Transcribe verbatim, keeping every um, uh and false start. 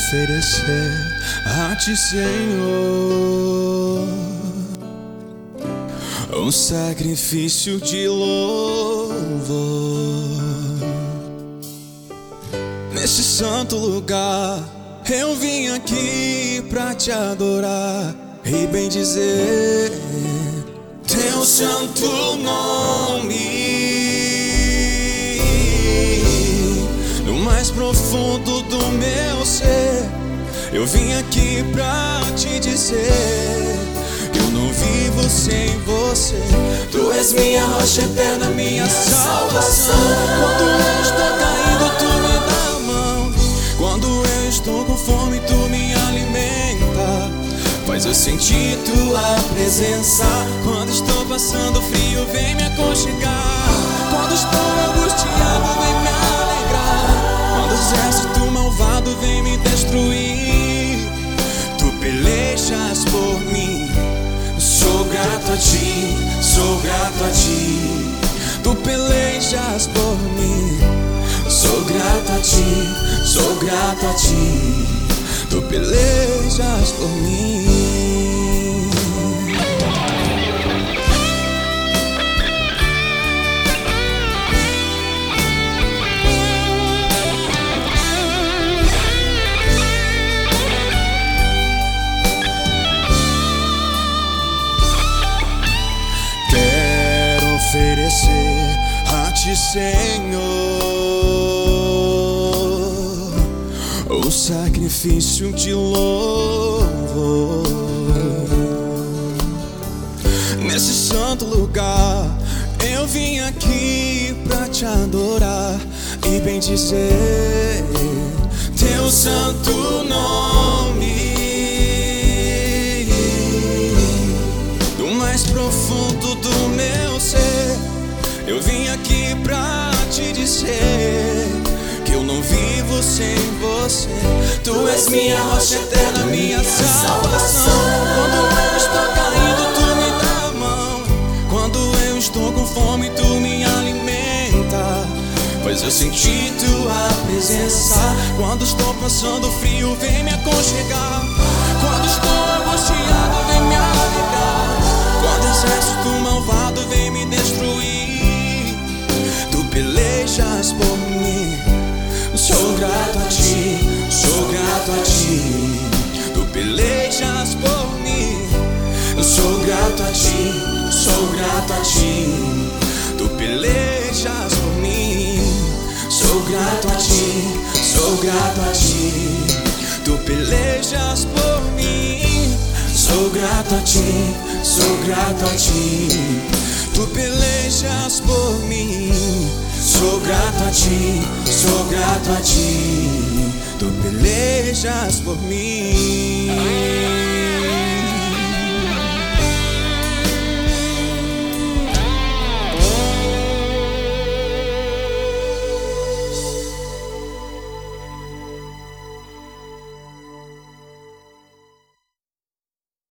oferecer a Ti, Senhor, um sacrifício de louvor. Nesse santo lugar eu vim aqui pra Te adorar e bendizer Teu santo nome. No mais profundo do meu ser eu vim aqui pra Te dizer: eu não vivo sem Você. Tu és minha rocha eterna, minha salvação. Quando eu estou caído, Tu me dá a mão. Quando eu estou com fome, Tu me alimenta. Faz eu sentir Tua presença. Quando estou passando frio, vem me aconchegar. Quando estou angustiado, vem me alegrar. Quando o exército malvado vem me destruir, Tu pelejas por mim. Sou grato a Ti, sou grato a Ti. Tu pelejas por mim. Sou grato a Ti, sou grato a Ti. Tu pelejas por mim. Quero oferecer a Ti, Senhor, o sacrifício de louvor. Nesse santo lugar eu vim aqui pra Te adorar e bendizer Teu santo nome. Do mais profundo do meu ser eu vim aqui pra Te dizer que eu não vivo sem Você. Tu és minha rocha eterna, minha salvação. Quando eu estou caído, Tu me dá a mão. Quando eu estou com fome, Tu me alimenta. Faz eu sentir Tua presença. Quando estou passando frio, vem me aconchegar. Quando estou angustiado, vem me alegrar. Quando o exército malvado vem me destruir, Tu pelejas por mim. Sou grato a Ti, sou grato a Ti. Tu pelejas por mim. Sou grato a Ti, sou grato a Ti. Tu pelejas por mim. Sou grato a Ti, sou grato a Ti. Tu pelejas por mim. Sou grato a Ti, sou grato a Ti. Tu pelejas por mim. Sou grato a Ti, sou grato a Ti. Tu pelejas por mim.